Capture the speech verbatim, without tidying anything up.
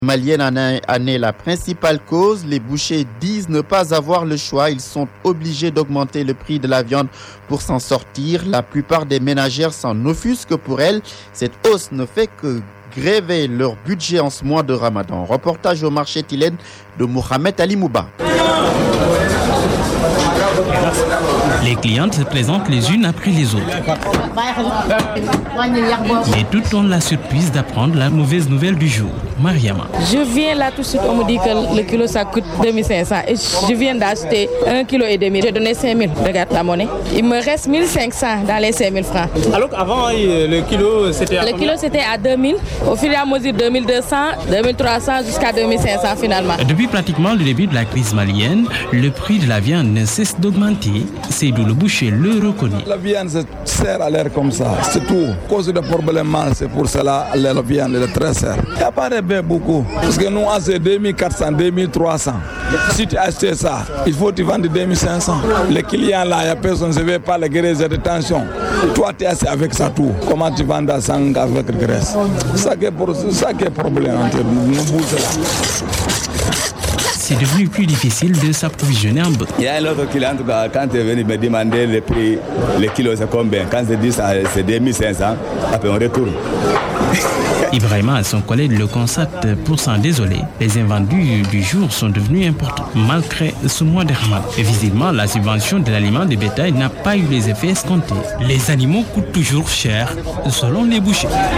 Malienne en est la principale cause. Les bouchers disent ne pas avoir le choix. Ils sont obligés d'augmenter le prix de la viande pour s'en sortir. La plupart des ménagères s'en offusquent pour elles. Cette hausse ne fait que gréver leur budget en ce mois de Ramadan. Reportage au marché Tilène de Mohamed Ali Mouba. Les clientes se présentent les unes après les autres. Mais toutes ont la surprise d'apprendre la mauvaise nouvelle du jour. Mariama. Je viens là tout de suite, on me dit que le kilo ça coûte deux mille cinq cents et je viens d'acheter un kilo et demi. J'ai donné cinq mille. Regarde la monnaie. Il me reste mille cinq cents dans les cinq mille francs. Alors qu'avant, le kilo c'était à Le kilo c'était à deux mille. Au fur et à mesure, deux mille deux cents, deux mille trois cents jusqu'à deux mille cinq cents finalement. Depuis pratiquement le début de la crise malienne, le prix de la viande ne cesse d'augmenter. C'est d'où le boucher le reconnaît. La viande se sert à l'air comme ça, c'est tout. Cause de problème, c'est pour cela la viande est très chère. Il apparaît bien beaucoup. Parce que nous, c'est deux mille quatre cents, deux mille trois cents. Si tu achètes ça, il faut que tu vendes deux mille cinq cents. Les clients là, il n'y a personne, ne veut pas les graisses de tension. Toi, tu es assez avec ça tout. Comment tu vends ça avec la graisse? C'est ça qui est le problème entre nous, nous bouges là. C'est devenu plus difficile de s'approvisionner en bœuf. Il y a un autre client, en tout cas, quand il est venu me demander le prix, le kilo c'est combien? Quand je dis ça, c'est deux mille cinq cents, après on retourne. Ibrahima et son collègue le constatent pour s'en désoler. Les invendus du jour sont devenus importants, malgré ce mois de Ramadan. Et visiblement, la subvention de l'aliment de bétail n'a pas eu les effets escomptés. Les animaux coûtent toujours cher, selon les bouchers.